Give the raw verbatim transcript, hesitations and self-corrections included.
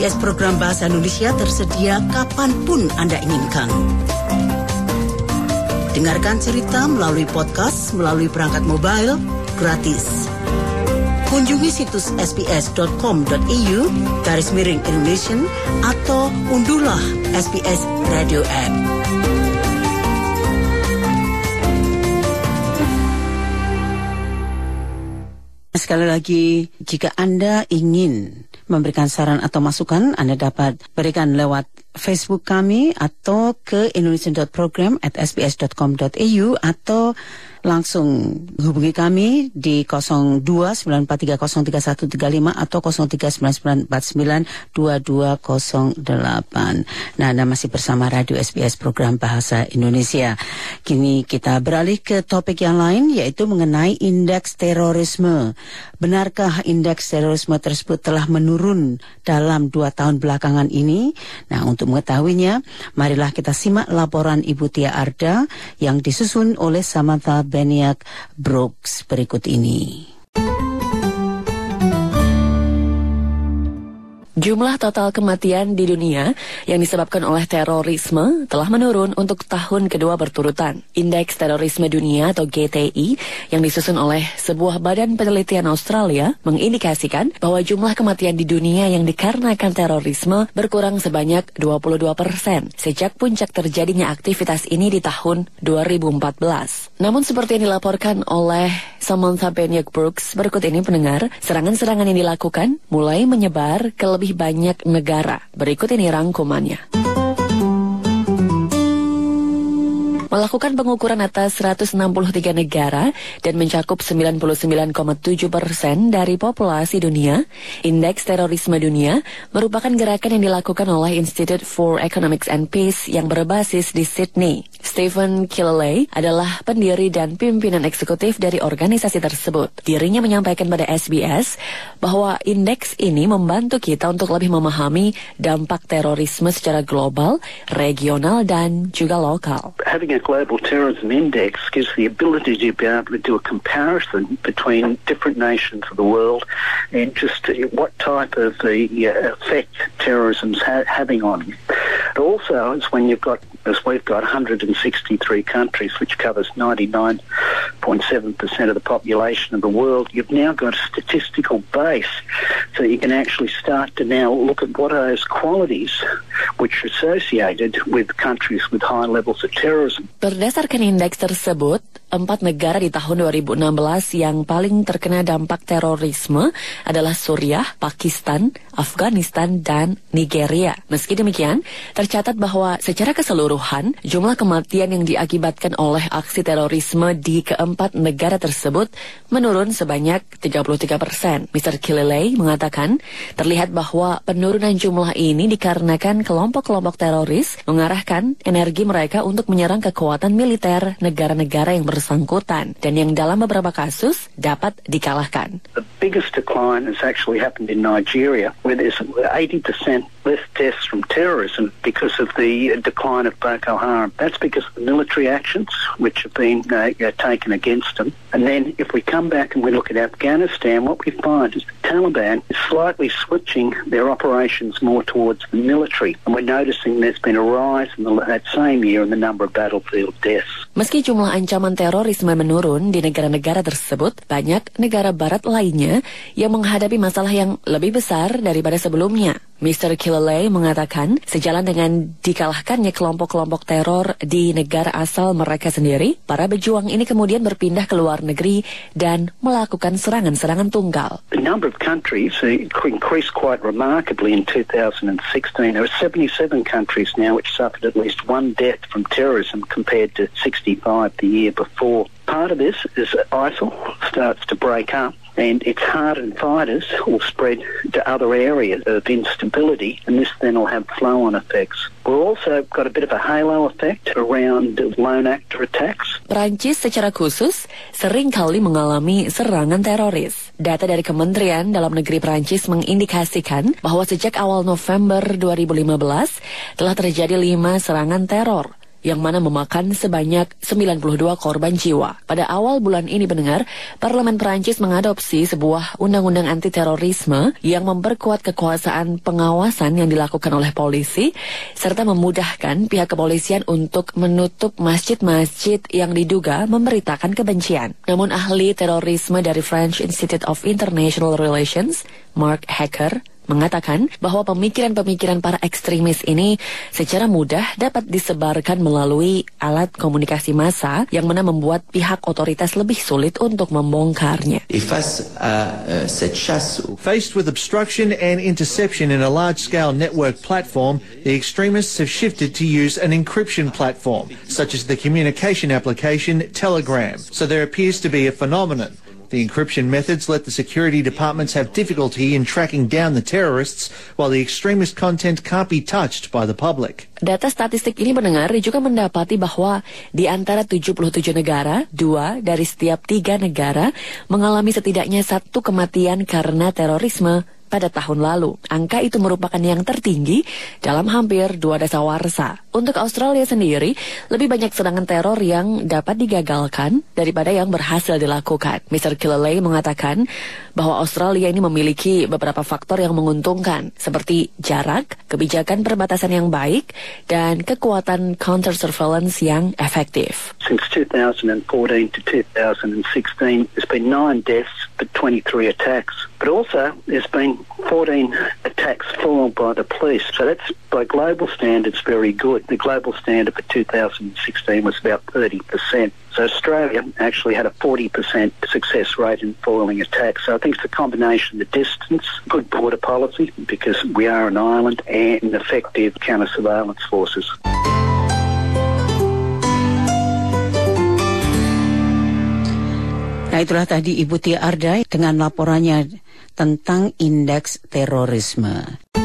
B S program Bahasa Indonesia tersedia kapanpun Anda inginkan. Dengarkan cerita melalui podcast, melalui perangkat mobile, gratis. Kunjungi situs sbs.com.au garis miring Indonesian atau unduhlah S B S Radio App. Sekali lagi, jika Anda ingin memberikan saran atau masukan, Anda dapat berikan lewat Facebook kami atau ke indonesian dot program at s b s dot com dot a u atau langsung hubungi kami di nol dua sembilan empat tiga nol tiga satu tiga lima atau nol tiga sembilan sembilan empat sembilan dua dua nol delapan. Nah, Anda masih bersama Radio S B S program Bahasa Indonesia. Kini kita beralih ke topik yang lain, yaitu mengenai indeks terorisme. Benarkah indeks terorisme tersebut telah menurun dalam dua tahun belakangan ini? Nah, untuk mengetahuinya, marilah kita simak laporan Ibu Tia Arda yang disusun oleh Samantha Beniak Brooks berikut ini. Jumlah total kematian di dunia yang disebabkan oleh terorisme telah menurun untuk tahun kedua berturutan. Indeks Terorisme Dunia atau G T I yang disusun oleh sebuah badan penelitian Australia mengindikasikan bahwa jumlah kematian di dunia yang dikarenakan terorisme berkurang sebanyak dua puluh dua persen sejak puncak terjadinya aktivitas ini di tahun dua ribu empat belas. Namun seperti yang dilaporkan oleh Samantha Beniak Brooks, berikut ini pendengar, serangan-serangan yang dilakukan mulai menyebar ke lebih banyak negara. Berikut ini rangkumannya. Melakukan pengukuran atas seratus enam puluh tiga negara dan mencakup sembilan puluh sembilan koma tujuh persen dari populasi dunia, Indeks Terorisme Dunia merupakan gerakan yang dilakukan oleh Institute for Economics and Peace yang berbasis di Sydney. Stephen Killaley adalah pendiri dan pimpinan eksekutif dari organisasi tersebut. Dirinya menyampaikan pada S B S bahwa indeks ini membantu kita untuk lebih memahami dampak terorisme secara global, regional, dan juga lokal. Having a global terrorism index gives the ability to be able to do a comparison between different nations of the world and just what type of the uh, effect terrorism's ha- having on them. It also is when you've got, as we've got, one hundred sixty-three countries, which covers ninety-nine point seven percent of the population of the world, you've now got a statistical base so you can actually start to now look at what are those qualities which are associated with countries with high levels of terrorism. Berdasarkan indeks tersebut, empat negara di tahun dua ribu enam belas yang paling terkena dampak terorisme adalah Suriah, Pakistan, Afghanistan, dan Nigeria. Meski demikian, tercatat bahwa secara keseluruhan, jumlah kematian yang diakibatkan oleh aksi terorisme di keempat negara tersebut menurun sebanyak tiga puluh tiga persen. mister Killaley mengatakan, terlihat bahwa penurunan jumlah ini dikarenakan kelompok-kelompok teroris mengarahkan energi mereka untuk menyerang kekuatan militer negara-negara yang bersangkutan dan yang dalam beberapa kasus dapat dikalahkan. The biggest decline has actually happened in Nigeria, where there's eighty percent less deaths from terrorism because of the decline of Boko Haram. That's because of the military actions which have been uh, taken against them. And then if we come back and we look at Afghanistan, what we find is the Taliban is slightly switching their operations more towards the military. And we're noticing there's been a rise in the, that same year in the number of battlefield deaths. Meski jumlah ancaman terorisme menurun di negara-negara tersebut, banyak negara barat lainnya yang menghadapi masalah yang lebih besar daripada sebelumnya. mister Killaley mengatakan, sejalan dengan dikalahkannya kelompok-kelompok teror di negara asal mereka sendiri, para pejuang ini kemudian berpindah ke luar negeri dan melakukan serangan-serangan tunggal. The number of countries increased quite remarkably in two thousand sixteen. There are seventy-seven countries now which suffered at least one death from terrorism compared to sixty-five the year before. Part of this is I S I L starts to break up, and its hardened fighters will spread to other areas of instability, and this then will have flow-on effects. We've also got a bit of a halo effect around lone actor attacks. Perancis secara khusus sering kali mengalami serangan teroris. Data dari Kementerian Dalam Negeri Perancis mengindikasikan bahwa sejak awal November dua ribu lima belas telah terjadi lima serangan teror. yang mana memakan sebanyak sembilan puluh dua korban jiwa. Pada awal bulan ini pendengar, Parlemen Perancis mengadopsi sebuah undang-undang anti-terorisme yang memperkuat kekuasaan pengawasan yang dilakukan oleh polisi, serta memudahkan pihak kepolisian untuk menutup masjid-masjid yang diduga memberitakan kebencian. Namun ahli terorisme dari French Institute of International Relations, Mark Hacker, mengatakan bahwa pemikiran-pemikiran para ekstremis ini secara mudah dapat disebarkan melalui alat komunikasi massa yang mana membuat pihak otoritas lebih sulit untuk membongkarnya. Faced with obstruction and interception in a large-scale network platform, the extremists have shifted to use an encryption platform, such as the communication application Telegram. So there appears to be a phenomenon. The encryption methods let the security departments have difficulty in tracking down the terrorists, while the extremist content can't be touched by the public. Data statistik ini mendengar juga mendapati bahwa di antara tujuh puluh tujuh negara, dua dari setiap tiga negara mengalami setidaknya satu kematian karena terorisme pada tahun lalu. Angka itu merupakan yang tertinggi dalam hampir dua dasawarsa. Untuk Australia sendiri, lebih banyak serangan teror yang dapat digagalkan daripada yang berhasil dilakukan. mister Killaley mengatakan bahwa Australia ini memiliki beberapa faktor yang menguntungkan, seperti jarak, kebijakan perbatasan yang baik, dan kekuatan counter surveillance yang efektif. Since two thousand fourteen to two thousand sixteen, there's been nine deaths but twenty-three attacks. But also, there's been fourteen attacks foiled by the police. So that's, by global standards, very good. The global standard for two thousand sixteen was about thirty percent. So Australia actually had a forty percent success rate in foiling attacks. So I think it's a combination of the distance, good border policy, because we are an island, and effective counter-surveillance forces. Nah, itulah tadi Ibu Tia Ardai dengan laporannya tentang indeks terorisme.